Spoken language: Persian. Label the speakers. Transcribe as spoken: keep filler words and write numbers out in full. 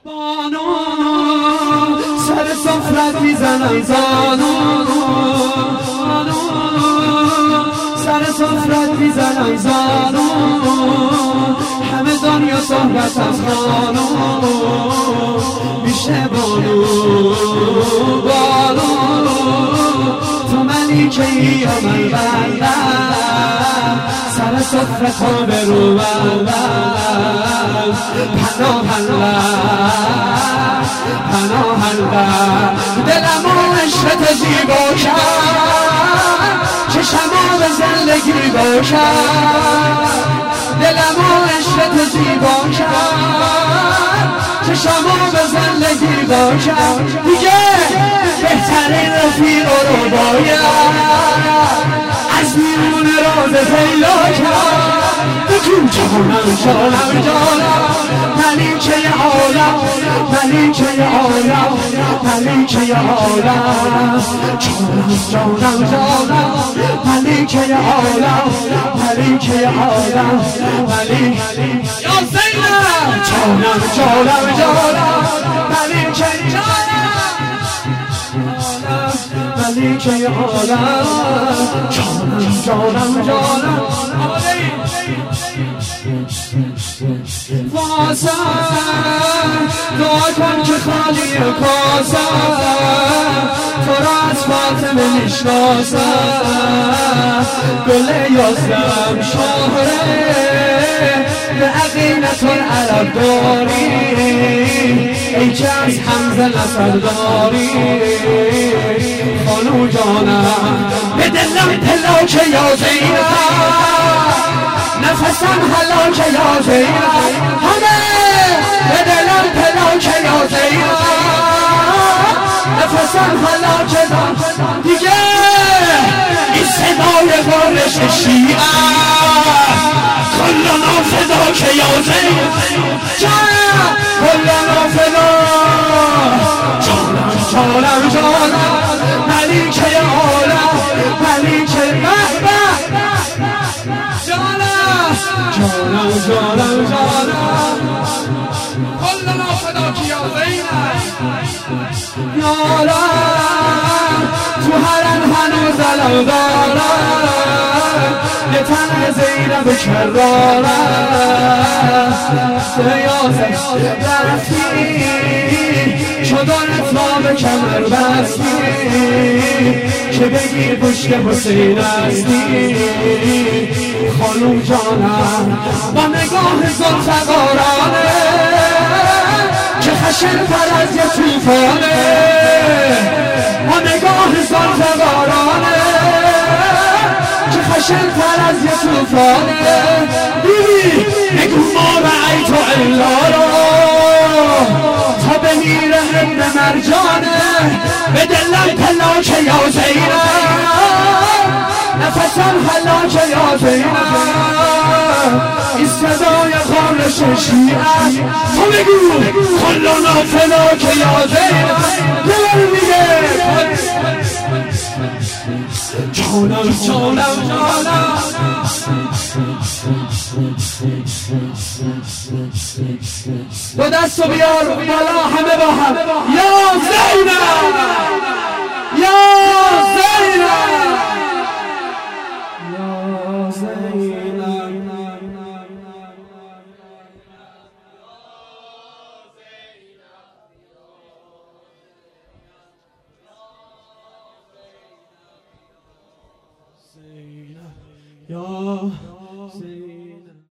Speaker 1: بانو سر سفرت میزنم زانو سر سفرت میزنم زانو همه دنیا صحبت از خانو میشه بانو بانو تو منی که ای من بندم سر سفره تا برو بندم پناه الله پناه الله دلم و عشقت زیبا کرد چشمو به زندگی باشد دلم و عشقت زیبا کرد چشمو به زندگی باشد دیگه بهترین رفیق رو باید از میون راز پیدا کرد بگو جانم جانم جانم ملیکه عالم ملیکه عالم ملیکه عالم جانم جانم جانم ملیکه عالم ملیکه عالم ملیک یا زینب جانم جانم جانم ملیکه ملیکه عالم جانم جانم جانم واسم دعا کن که خالی کاسم تو را از فاطمه میشناسم گل یازدم شهره به عقیلت العرب داری ای که از حمزه نصر داری خانو جانم به دلم پلاک یا زینب نفسم هلاک یا زینب همه به دلم پلاک یا زینب نفسم هلاک دیگه این صدای بارش شیعه کلنا فدا که یا زینب کلنا فدا جانم جانم جانم ملیکه عالم ملیکه مهبه جانم جانم جانم جانم کلنا فدا که یا زینب یارم تو هرم هنوز علم دارم یه تن زینب کرارم سیاسش رفتی چدارت ما به کمر بستی که بگی پشت حسین هستی خانوم جانم با نگاه زلفقارانه که خشن پر از یه توفانه با نگاه زلفقارانه که خشن پر از یه توفانه بیبی نگو ما رأی تو الا را تا بمیره ابن مرجانه به دلم پلاک یا زینب نفسم هلاک یا زینب این صدای خارش شیعه تو بگو کلنا فلاک یا زینب دلم میگه جانم جانم جانم دو دستو بیار بالا همه با هم یا زینب یا زینب یا زینب یا زینب